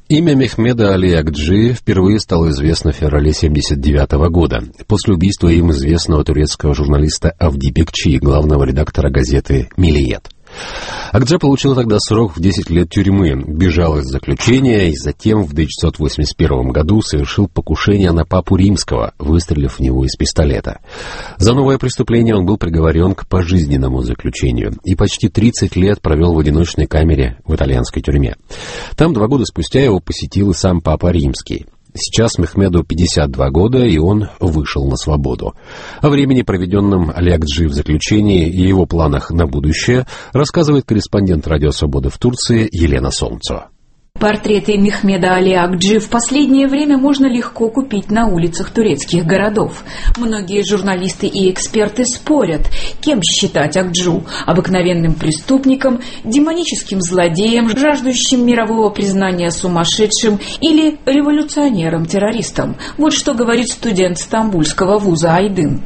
Имя Мехмеда Али Акджи впервые стало известно в феврале 1979 года, после убийства им известного турецкого журналиста Авди Бекчи, главного редактора газеты «Миллиет». Акджа получил тогда срок в 10 лет тюрьмы, бежал из заключения и затем в 1981 году совершил покушение на папу римского, выстрелив в него из пистолета. За новое преступление он был приговорен к пожизненному заключению и почти 30 лет провел в одиночной камере в итальянской тюрьме. Там 2 года спустя его посетил и сам папа римский. Сейчас Мехмеду 52 года, и он вышел на свободу. О времени, проведенном Али Акджи в заключении, и его планах на будущее рассказывает корреспондент «Радио Свободы» в Турции Елена Солнцева. Портреты Мехмеда Али Акджи в последнее время можно легко купить на улицах турецких городов. Многие журналисты и эксперты спорят, кем считать Акджу – обыкновенным преступником, демоническим злодеем, жаждущим мирового признания сумасшедшим или революционером-террористом. Вот что говорит студент Стамбульского вуза Айдын.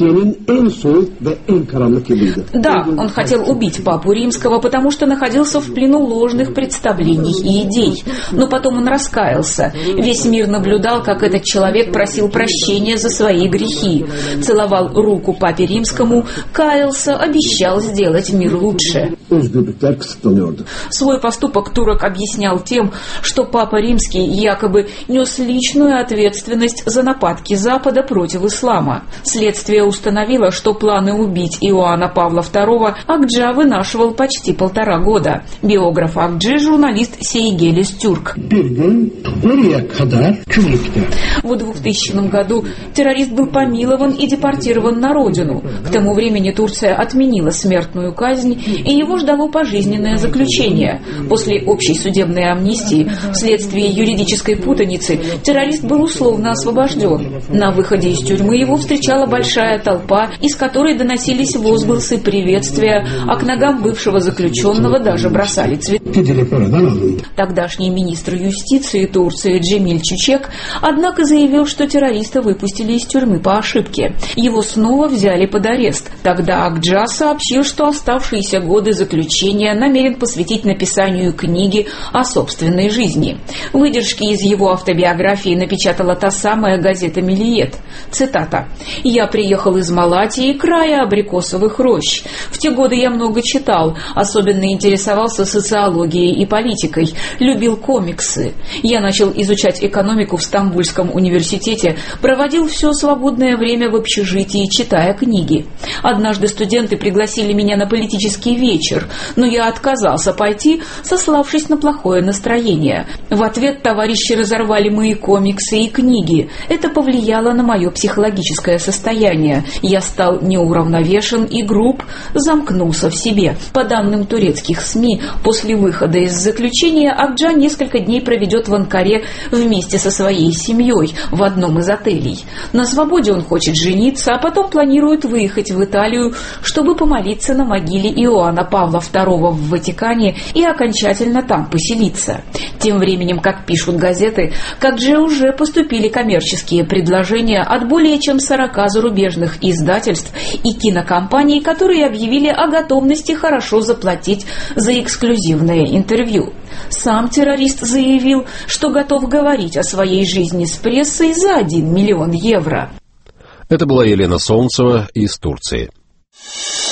Да, он хотел убить папу римского, потому что находился в плену ложных представлений и идей. Но потом он раскаялся. Весь мир наблюдал, как этот человек просил прощения за свои грехи. Целовал руку папе римскому, каялся, обещал сделать мир лучше. Свой поступок турок объяснял тем, что папа римский якобы нес личную ответственность за нападки Запада против ислама. Следствие установило, что планы убить Иоанна Павла II Акджа вынашивал почти 1,5 года. Биограф Акджи, журналист Сейгелис Тюрк. В 2000 году террорист был помилован и депортирован на родину. К тому времени Турция отменила смертную казнь, и его ждало пожизненное заключение. После общей судебной амнистии, вследствие юридической путаницы, террорист был условно освобожден. На выходе из тюрьмы его встречала большая толпа, из которой доносились возгласы приветствия, а к ногам бывшего заключенного даже бросали цветы. Тогдашний министр юстиции Турции Джемиль Чучек, однако, заявил, что террориста выпустили из тюрьмы по ошибке. Его снова взяли под арест. Тогда Акджа сообщил, что оставшиеся годы заключения намерен посвятить написанию книги о собственной жизни. Выдержки из его автобиографии напечатала та самая газета «Миллиет». Цитата. «Я приехал из Малатии, края абрикосовых рощ. В те годы я много читал, особенно интересовался социологией и политикой, любил комиксы. Я начал изучать экономику в Стамбульском университете, проводил все свободное время в общежитии, читая книги. Однажды студенты пригласили меня на политический вечер, но я отказался пойти, сославшись на плохое настроение. В ответ товарищи разорвали мои комиксы и книги. Это повлияло на мое психологическое состояние. Я стал неуравновешен и груб, замкнулся в себе». По данным турецких СМИ, после выхода из заключения Акджа несколько дней проведет в Анкаре вместе со своей семьей в одном из отелей. На свободе он хочет жениться, а потом планирует выехать в Италию, чтобы помолиться на могиле Иоанна Павла II в Ватикане и окончательно там поселиться. Тем временем, как пишут газеты, к Акдже уже поступили коммерческие предложения от более чем 40 зарубежных издательств и кинокомпаний, которые объявили о готовности хорошо заплатить за эксклюзивное интервью. Сам террорист заявил, что готов говорить о своей жизни с прессой за 1 миллион евро. Это была Елена Солнцева из Турции.